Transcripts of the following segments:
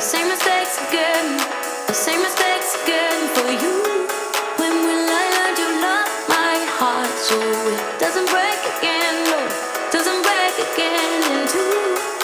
same mistakes again. The same mistakes again for you. When will I learn to love my heart so it doesn't break again? No, doesn't break again in two.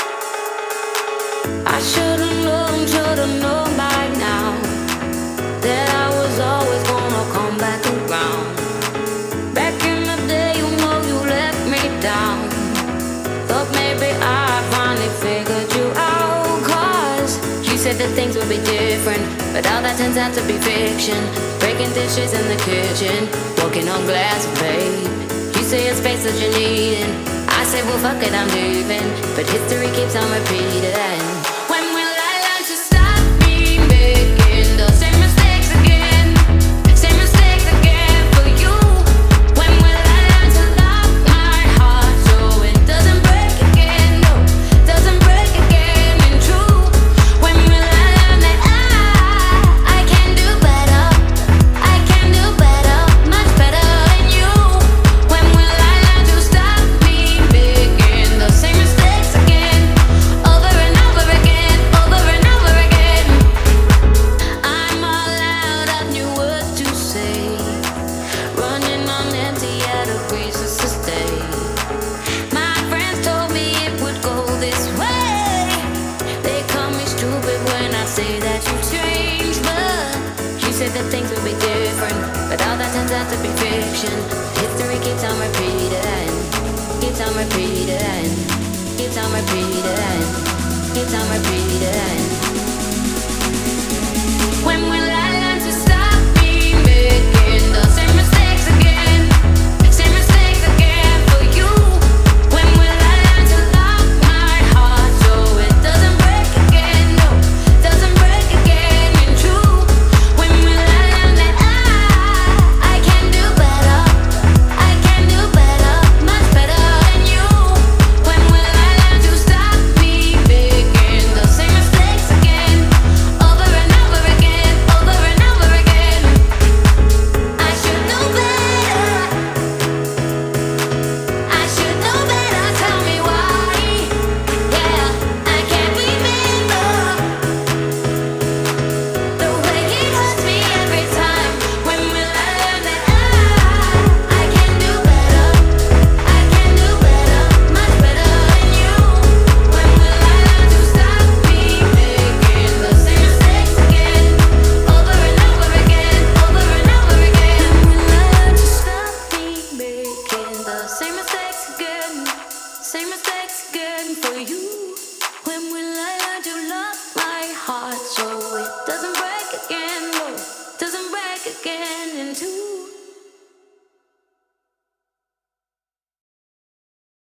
I should've known by now that I was always gonna come back around. Back in the day, you know you let me down. Thought maybe I finally figured you out. 'Cause you said that things would be different, but all that turns out to be fiction. Breaking dishes in the kitchen, walking on glass, babe. You say it's space that you're needing. I say, well, fuck it, I'm leaving. But history keeps on repeating. When will I learn to stop me making the same mistakes again? Same mistakes again for you. When will I learn to lock my heart so it doesn't break again? No, doesn't break again in true. When will I learn that I can do better? I can do better, much better than you. When will I learn to stop me making the same mistakes again? Over and over again, over and over again. I'm all out of new words to say, running on empty at a crisis to stay. My friends told me it would go this way. They call me stupid when I say that you changed, but you said that things would be different, but all that turns out to be fiction. History keeps on repeating, keeps on repeating, keeps on repeating, keeps on repeating. When will I learn to stop me making the same mistakes again? Same mistakes again for you. When will I learn to lock my heart so it doesn't break again? No, doesn't break again in true. When will I learn that I can do better? I can do better, much better than you. When will I learn to stop me making the same mistakes again? Over and over again, over and over again. I should know better. I should know better. Tell me why. Yeah, I can't remember the way it hurts me every time. When will I learn that I can do better? I can do better, much better than you. When will I learn to stop me making the same mistakes again? Over and over again, over and over again. When will I learn to stop me making the same mistakes again? Same mistakes again for you. When will I